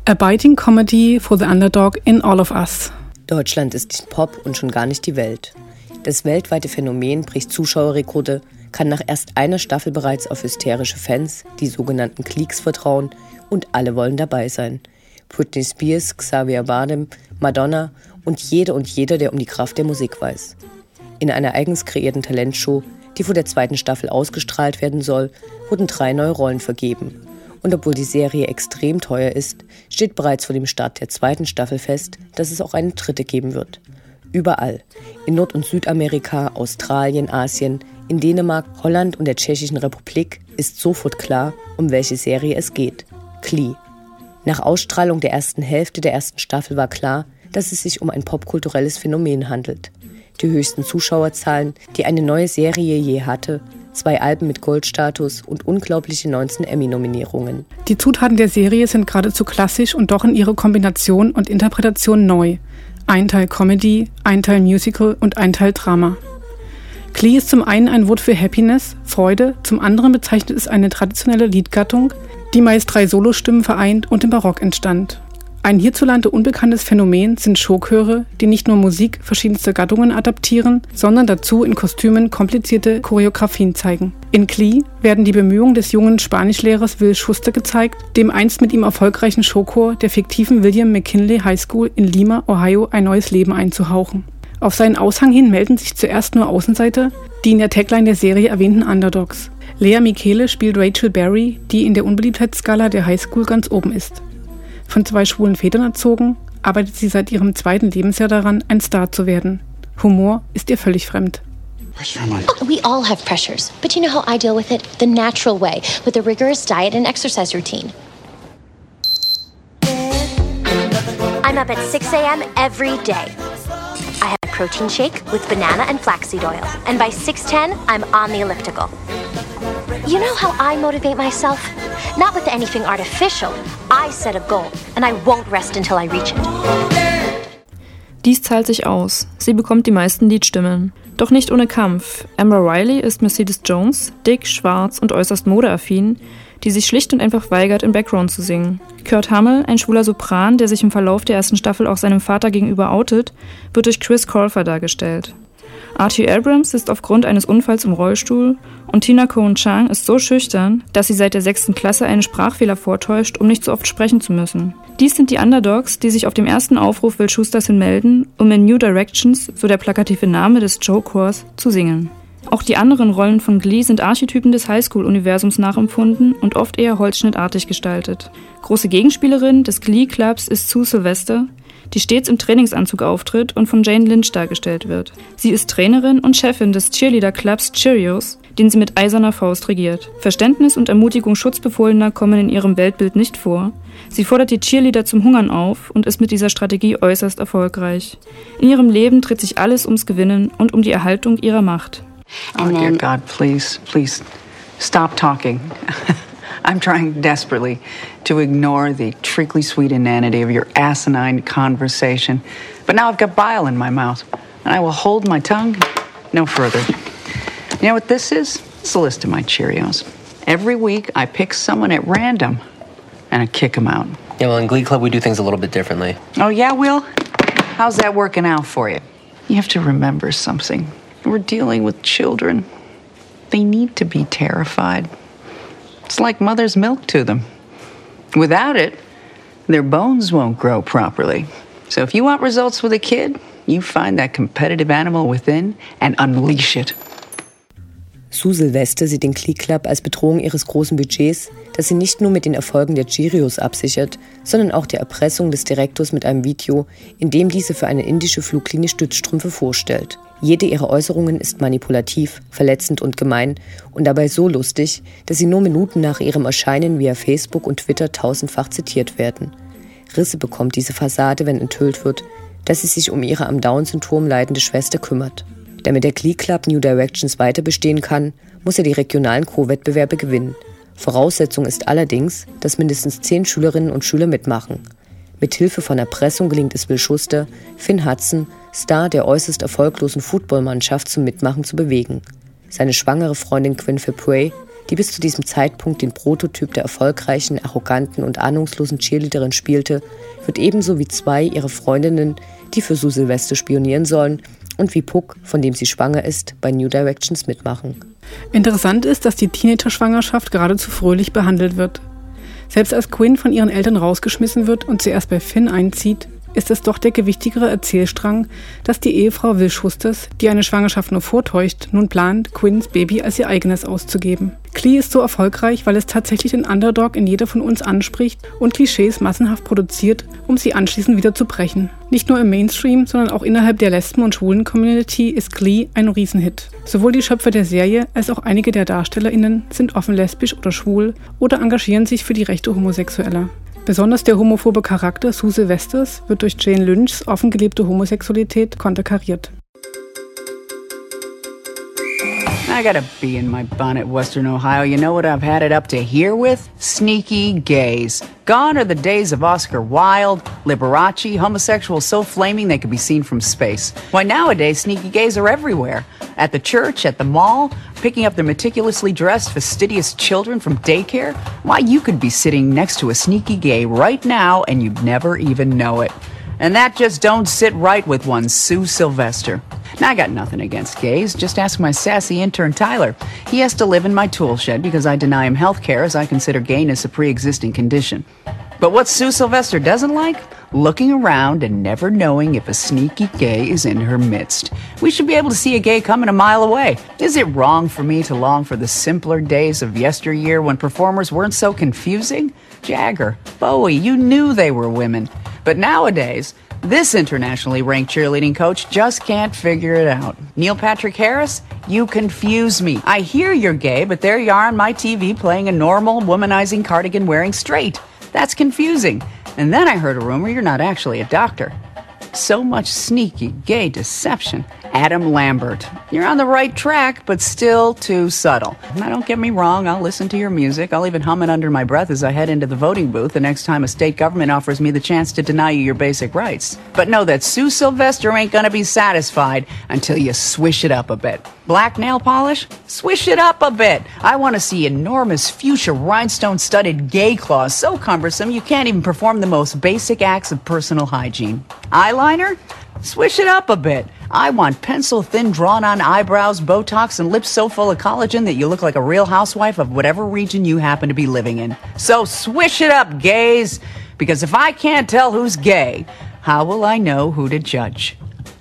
A biting comedy for the underdog in all of us. Deutschland ist nicht Pop und schon gar nicht die Welt. Das weltweite Phänomen bricht Zuschauerrekorde, kann nach erst einer Staffel bereits auf hysterische Fans, die sogenannten Cliques, vertrauen und alle wollen dabei sein. Britney Spears, Xavier Bardem, Madonna und jede und jeder, der um die Kraft der Musik weiß. In einer eigens kreierten Talentshow, die vor der 2. Staffel ausgestrahlt werden soll, wurden 3 neue Rollen vergeben. Und obwohl die Serie extrem teuer ist, steht bereits vor dem Start der 2. Staffel fest, dass es auch eine 3. geben wird. Überall. In Nord- und Südamerika, Australien, Asien, in Dänemark, Holland und der Tschechischen Republik ist sofort klar, um welche Serie es geht. Glee. Nach Ausstrahlung der ersten Hälfte der 1. Staffel war klar, dass es sich um ein popkulturelles Phänomen handelt. Die höchsten Zuschauerzahlen, die eine neue Serie je hatte, 2 Alben mit Goldstatus und unglaubliche 19 Emmy-Nominierungen. Die Zutaten der Serie sind geradezu klassisch und doch in ihrer Kombination und Interpretation neu. Ein Teil Comedy, ein Teil Musical und ein Teil Drama. Glee ist zum einen ein Wort für Happiness, Freude, zum anderen bezeichnet es eine traditionelle Liedgattung, die meist 3 Solostimmen vereint und im Barock entstand. Ein hierzulande unbekanntes Phänomen sind Showchöre, die nicht nur Musik verschiedenster Gattungen adaptieren, sondern dazu in Kostümen komplizierte Choreografien zeigen. In Glee werden die Bemühungen des jungen Spanischlehrers Will Schuster gezeigt, dem einst mit ihm erfolgreichen Showchor der fiktiven William McKinley High School in Lima, Ohio, ein neues Leben einzuhauchen. Auf seinen Aushang hin melden sich zuerst nur Außenseiter, die in der Tagline der Serie erwähnten Underdogs. Lea Michele spielt Rachel Berry, die in der Unbeliebtheitsskala der High School ganz oben ist. Von 2 schwulen Vätern erzogen, arbeitet sie seit ihrem 2. Lebensjahr daran, ein Star zu werden. Humor ist ihr völlig fremd. We all have pressures, but you know how I deal with it? The natural way, with a rigorous diet and exercise routine. I'm up at 6 a.m. every day. I have a protein shake with banana and flaxseed oil, and by 6:10, I'm on the elliptical. You know how I motivate myself? Not with anything artificial. I set a goal, and I won't rest until I reach it. Dies zahlt sich aus. Sie bekommt die meisten Liedstimmen. Doch nicht ohne Kampf. Amber Riley ist Mercedes Jones, dick, schwarz und äußerst modeaffin, die sich schlicht und einfach weigert, im Background zu singen. Kurt Hummel, ein schwuler Sopran, der sich im Verlauf der 1. Staffel auch seinem Vater gegenüber outet, wird durch Chris Colfer dargestellt. Artie Abrams ist aufgrund eines Unfalls im Rollstuhl und Tina Cohen-Chang ist so schüchtern, dass sie seit der 6. Klasse einen Sprachfehler vortäuscht, um nicht so oft sprechen zu müssen. Dies sind die Underdogs, die sich auf dem ersten Aufruf Will Schusters hin melden, um in New Directions, so der plakative Name des Joe-Chors, zu singen. Auch die anderen Rollen von Glee sind Archetypen des Highschool-Universums nachempfunden und oft eher holzschnittartig gestaltet. Große Gegenspielerin des Glee-Clubs ist Sue Sylvester, die stets im Trainingsanzug auftritt und von Jane Lynch dargestellt wird. Sie ist Trainerin und Chefin des Cheerleader-Clubs Cheerios, den sie mit eiserner Faust regiert. Verständnis und Ermutigung Schutzbefohlener kommen in ihrem Weltbild nicht vor. Sie fordert die Cheerleader zum Hungern auf und ist mit dieser Strategie äußerst erfolgreich. In ihrem Leben dreht sich alles ums Gewinnen und um die Erhaltung ihrer Macht. Oh, dear God, please, stop talking. I'm trying desperately to ignore the treacly sweet inanity of your asinine conversation. But now I've got bile in my mouth, and I will hold my tongue no further. You know what this is? It's a list of my Cheerios. Every week I pick someone at random, and I kick them out. Yeah, well, in Glee Club we do things a little bit differently. Oh, yeah, Will? How's that working out for you? You have to remember something. We're dealing with children. They need to be terrified. It's like mother's milk to them. Without it, their bones won't grow properly. So if you want results with a kid, you find that competitive animal within and unleash it. Sue Sylvester sieht den Glee Club als Bedrohung ihres großen Budgets, das sie nicht nur mit den Erfolgen der Cheerios absichert, sondern auch der Erpressung des Direktors mit einem Video, in dem diese für eine indische Fluglinie Stützstrümpfe vorstellt. Jede ihrer Äußerungen ist manipulativ, verletzend und gemein und dabei so lustig, dass sie nur Minuten nach ihrem Erscheinen via Facebook und Twitter tausendfach zitiert werden. Risse bekommt diese Fassade, wenn enthüllt wird, dass sie sich um ihre am Down-Syndrom leidende Schwester kümmert. Damit der Glee Club New Directions weiter bestehen kann, muss er die regionalen Co-Wettbewerbe gewinnen. Voraussetzung ist allerdings, dass mindestens 10 Schülerinnen und Schüler mitmachen. Mit Hilfe von Erpressung gelingt es Will Schuster, Finn Hudson, Star der äußerst erfolglosen Footballmannschaft, zum Mitmachen zu bewegen. Seine schwangere Freundin Quinn Fabray, die bis zu diesem Zeitpunkt den Prototyp der erfolgreichen, arroganten und ahnungslosen Cheerleaderin spielte, wird ebenso wie 2 ihre Freundinnen, die für Sue Sylvester spionieren sollen, und wie Puck, von dem sie schwanger ist, bei New Directions mitmachen. Interessant ist, dass die Teenager-Schwangerschaft geradezu fröhlich behandelt wird. Selbst als Quinn von ihren Eltern rausgeschmissen wird und zuerst bei Finn einzieht, ist es doch der gewichtigere Erzählstrang, dass die Ehefrau Will Schusters, die eine Schwangerschaft nur vortäuscht, nun plant, Quinns Baby als ihr eigenes auszugeben. Glee ist so erfolgreich, weil es tatsächlich den Underdog in jeder von uns anspricht und Klischees massenhaft produziert, um sie anschließend wieder zu brechen. Nicht nur im Mainstream, sondern auch innerhalb der Lesben- und Schwulen-Community ist Glee ein Riesenhit. Sowohl die Schöpfer der Serie als auch einige der DarstellerInnen sind offen lesbisch oder schwul oder engagieren sich für die Rechte Homosexueller. Besonders der homophobe Charakter Sue Sylvesters wird durch Jane Lynchs offen gelebte Homosexualität konterkariert. I got a bee in my bonnet, Western Ohio. You know what I've had it up to here with? Sneaky gays. Gone are the days of Oscar Wilde, Liberace, homosexuals so flaming they could be seen from space. Why, nowadays, sneaky gays are everywhere. At the church, at the mall, picking up their meticulously dressed, fastidious children from daycare. Why, you could be sitting next to a sneaky gay right now and you'd never even know it. And that just don't sit right with one Sue Sylvester. Now, I got nothing against gays. Just ask my sassy intern Tyler. He has to live in my tool shed because I deny him health care as I consider gayness a pre-existing condition. But what Sue Sylvester doesn't like? Looking around and never knowing if a sneaky gay is in her midst. We should be able to see a gay coming a mile away. Is it wrong for me to long for the simpler days of yesteryear when performers weren't so confusing? Jagger, Bowie, you knew they were women. But nowadays, this internationally ranked cheerleading coach just can't figure it out. Neil Patrick Harris, you confuse me. I hear you're gay, but there you are on my TV playing a normal, womanizing cardigan wearing straight. That's confusing. And then I heard a rumor you're not actually a doctor. So much sneaky gay deception. Adam Lambert. You're on the right track, but still too subtle. Now, don't get me wrong, I'll listen to your music. I'll even hum it under my breath as I head into the voting booth the next time a state government offers me the chance to deny you your basic rights. But know that Sue Sylvester ain't gonna be satisfied until you swish it up a bit. Black nail polish? Swish it up a bit. I want to see enormous fuchsia rhinestone-studded gay claws so cumbersome you can't even perform the most basic acts of personal hygiene. Eyeliner? Swish it up a bit. I want pencil-thin, drawn-on eyebrows, Botox, and lips so full of collagen that you look like a real housewife of whatever region you happen to be living in. So swish it up, gays! Because if I can't tell who's gay, how will I know who to judge?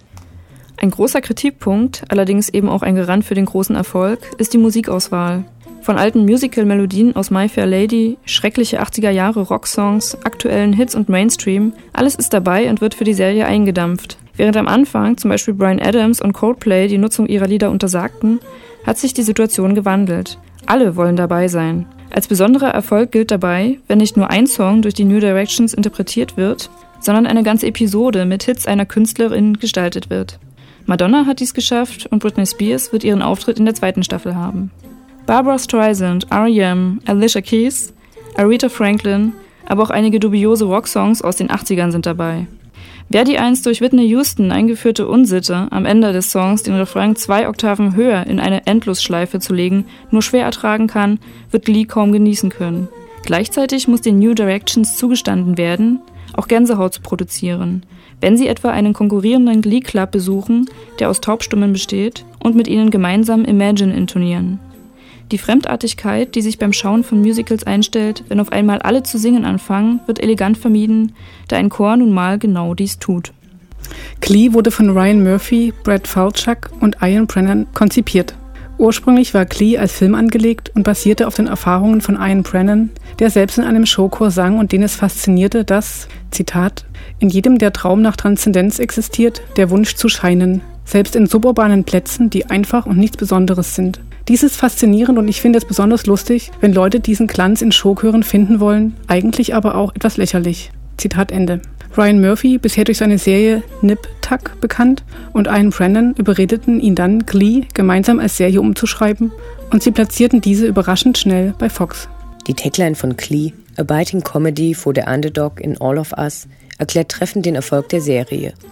Ein großer Kritikpunkt, allerdings eben auch ein Garant für den großen Erfolg, ist die Musikauswahl. Von alten Musical-Melodien aus My Fair Lady, schreckliche 80er-Jahre-Rocksongs, aktuellen Hits und Mainstream, alles ist dabei und wird für die Serie eingedampft. Während am Anfang zum Beispiel Bryan Adams und Coldplay die Nutzung ihrer Lieder untersagten, hat sich die Situation gewandelt. Alle wollen dabei sein. Als besonderer Erfolg gilt dabei, wenn nicht nur ein Song durch die New Directions interpretiert wird, sondern eine ganze Episode mit Hits einer Künstlerin gestaltet wird. Madonna hat dies geschafft und Britney Spears wird ihren Auftritt in der 2. Staffel haben. Barbra Streisand, R.E.M., Alicia Keys, Aretha Franklin, aber auch einige dubiose Rocksongs aus den 80ern sind dabei. Wer die einst durch Whitney Houston eingeführte Unsitte, am Ende des Songs den Refrain 2 Oktaven höher in eine Endlosschleife zu legen, nur schwer ertragen kann, wird Glee kaum genießen können. Gleichzeitig muss den New Directions zugestanden werden, auch Gänsehaut zu produzieren, wenn sie etwa einen konkurrierenden Glee Club besuchen, der aus Taubstummen besteht, und mit ihnen gemeinsam Imagine intonieren. Die Fremdartigkeit, die sich beim Schauen von Musicals einstellt, wenn auf einmal alle zu singen anfangen, wird elegant vermieden, da ein Chor nun mal genau dies tut. Glee wurde von Ryan Murphy, Brad Falchuk und Ian Brennan konzipiert. Ursprünglich war Glee als Film angelegt und basierte auf den Erfahrungen von Ian Brennan, der selbst in einem Showchor sang und den es faszinierte, dass, Zitat, in jedem der Traum nach Transzendenz existiert, der Wunsch zu scheinen, selbst in suburbanen Plätzen, die einfach und nichts Besonderes sind. Dies ist faszinierend und ich finde es besonders lustig, wenn Leute diesen Glanz in Showchören finden wollen, eigentlich aber auch etwas lächerlich. Zitat Ende. Ryan Murphy, bisher durch seine Serie Nip Tuck bekannt, und Ian Brennan überredeten ihn dann, Glee gemeinsam als Serie umzuschreiben, und sie platzierten diese überraschend schnell bei Fox. Die Tagline von Glee, A Biting Comedy for the Underdog in All of Us, erklärt treffend den Erfolg der Serie.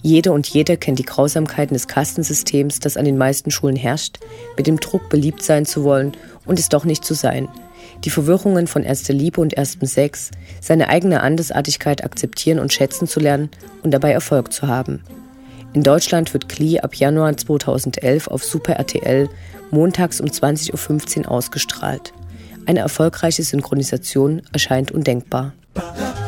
Jede und jeder kennt die Grausamkeiten des Kastensystems, das an den meisten Schulen herrscht, mit dem Druck, beliebt sein zu wollen und es doch nicht zu sein. Die Verwirrungen von erster Liebe und erstem Sex, seine eigene Andersartigkeit akzeptieren und schätzen zu lernen und dabei Erfolg zu haben. In Deutschland wird Glee ab Januar 2011 auf Super RTL montags um 20:15 Uhr ausgestrahlt. Eine erfolgreiche Synchronisation erscheint undenkbar.